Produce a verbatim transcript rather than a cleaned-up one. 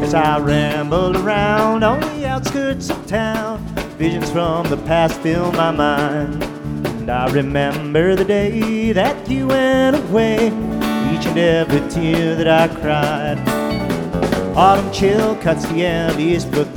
As I rambled around on the outskirts of town, visions from the past fill my mind. And I remember the day that you went away, each and every tear that I cried. Autumn chill cuts the air, leaves put